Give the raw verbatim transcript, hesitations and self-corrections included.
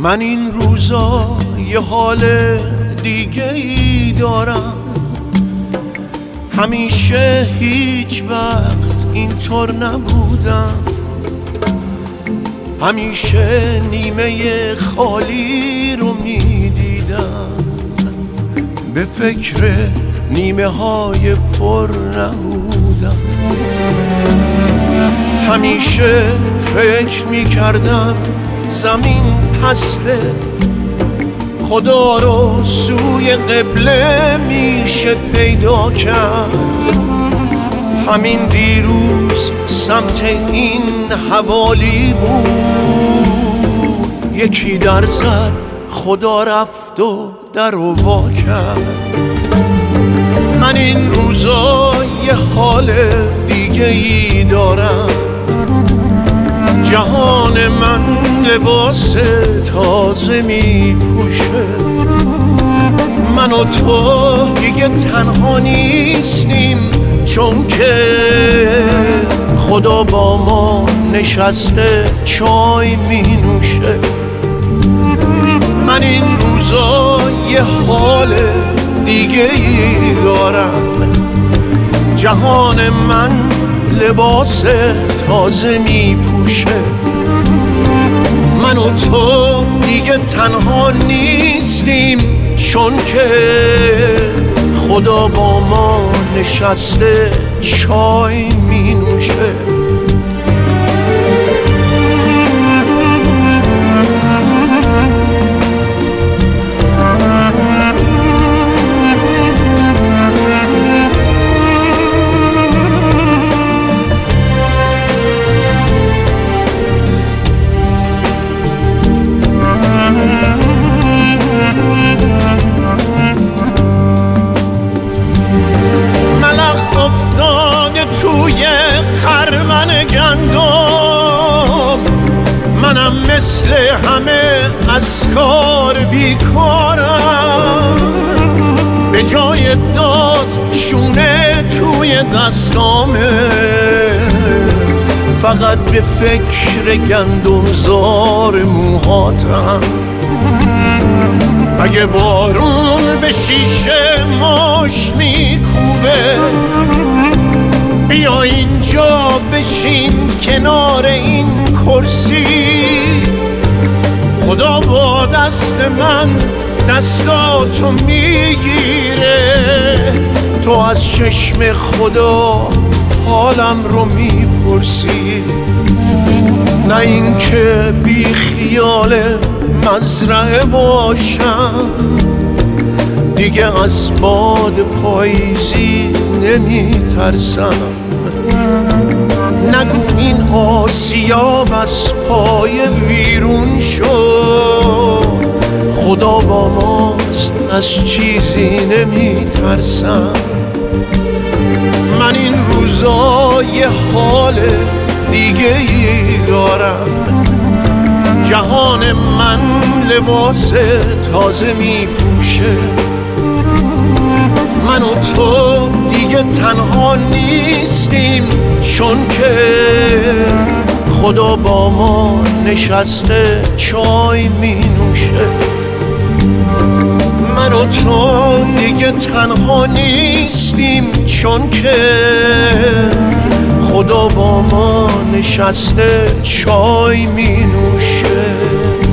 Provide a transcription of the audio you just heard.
من این روزا یه حال دیگه ای دارم، همیشه هیچ وقت اینطور نبودم، همیشه نیمه خالی رو میدیدم، به فکر نیمه های پر نبودم. همیشه فکر میکردم زمین پسته، خدا رو سوی قبله میشه پیدا کرد. همین دیروز سمت این حوالی بود، یکی در زد خدا رفت و در رو وا کرد. من این روزا یه حال دیگه ای دارم، جهان من لباس تازه می پوشه. من و تو دیگه تنها نیستیم، چون که خدا با ما نشسته چای می نوشه. من این روزا یه حال دیگه ای دارم، جهان من لباس تازه می پوشه. من و تو دیگه تنها نیستیم، چون که خدا با ما نشسته چای می نوشه. توی خرمن گندم، منم مثل همه از کار بیکارم. به جای داز شونه توی دستامه، فقط به فکر گندم زار موهاتم. اگه بارون به شیشه ماش میکوبه، بیا اینجا بشین کنار این کرسی. خدا با دست من دستاتو میگیره، تو از چشم خدا حالم رو میپرسی. نه این که بی خیال مزرعه باشم، دیگه از باد پاییزی نمی ترسم. نگو این آسیاب از پای ویرون شد، خدا با ماست از چیزی نمی ترسم. من این روزا یه حال دیگه ای دارم، جهان من لباس تازه می پوشه. من و تو دیگه تنها نیستیم، چون که خدا با ما نشسته چای می نوشه. من و تو دیگه تنها نیستیم، چون که خدا با ما نشسته چای می نوشه.